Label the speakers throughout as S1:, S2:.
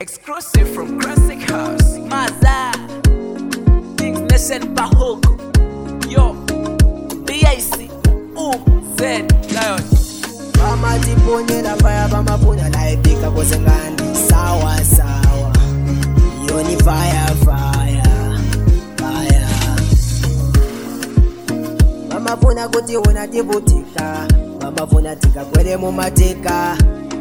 S1: Exclusive from Classic House. Maza Things Nation Bahoko. Yo BIC Z Lion.
S2: Mama jiponye la fire mama puna laipika kose ngani. Sawa sawa yo ni fire fire fire. Mama puna kuti una tibutika. Mama puna tika kwele mumatika.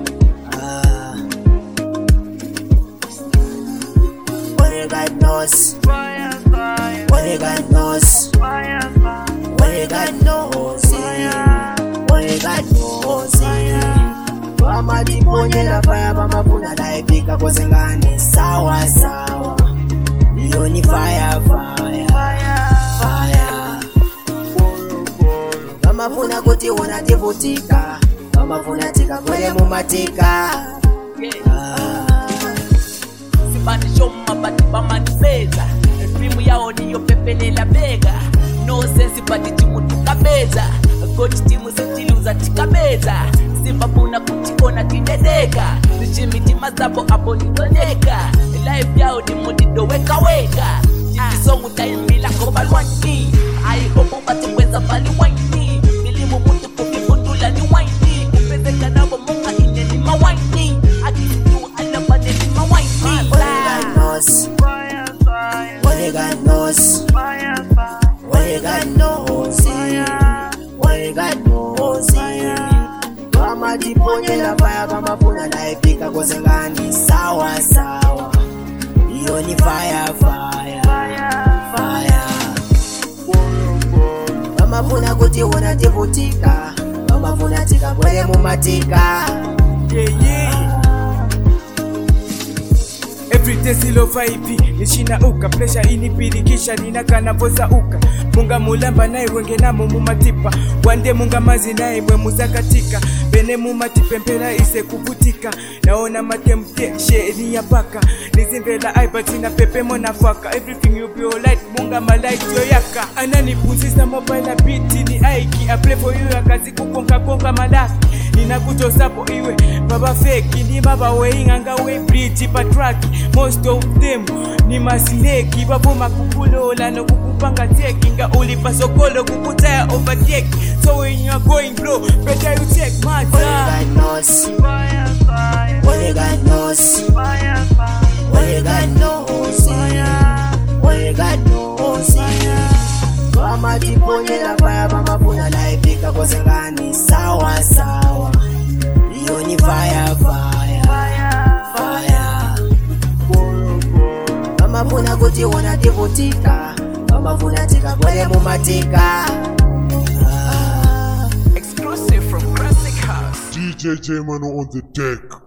S2: Only God knows.
S3: Fire, fire.
S2: Only God knows.
S3: Fire, fire.
S2: Only God knows. Only God knows. Mama jiponye la fire mama puna laipika kose ngani. Sawa sawa yo ni fire fire fire. Mama puna kuti una tibutika. Mama puna tika kwele mumatika.
S1: Sibani shoma bati bamanifeza. Dream yao niyo pepelela bega. No sense bati timu tukabeza. Coach timu zitiluza tikabeza. Simba puna kutikona kidedeka. Nishimiti mazabo hapo nitonyeka. Life yao ni mudido weka weka. Songu taimbila kobalwani. I hope bati kweza bali waini. Milimu mutu kufifundula ni waini. Kupezeka nabo munga ine ni mawaini. Akitu alabane ni mawaini.
S3: Fire, fire.
S2: Only God knows.
S3: Fire, fire.
S2: Only God knows. Only God knows. Mama jiponye la fire mama puna laipika kose ngani. Sawa sawa yo ni fire fire fire. Mama puna kuti una tibutika. Mama puna tika kwele mumatika.
S4: Everyday silo vibe nishina uka pressure inipirikisha ninakana poza uka munga mulamba naye wenge namo mumatipa wande munga mazi naye mwe muzakatika bene mumatipempera ise kuvutika naona matemte sheri ya paka nizimvela aibati na pepe mona faka everything you be alright munga malaiti yo yaka ananipunzisa mobile beat ni aiki I play for you akazi kukonka konka malaki ninakutosapo iwe baba fake ni baba weinganga we bridge patraki most of them ni masineki babo makukulola no kukupanga teki nga ulipa sokolo kukutaya overtake so when you are going bro better you take my
S2: Only
S4: time.
S2: God knows.
S3: Fire, fire.
S2: Only God knows.
S3: Fire, fire.
S2: Only God knows. Only God knows. Mama jiponye la fire mama puna laipika kose ngani. Sawa sawa yo ni fire fire fire. Mama puna kuti una tibutika. Mama puna tika kwele mumatika.
S1: Exclusive from Classic House.
S5: DJ J Mano on the deck.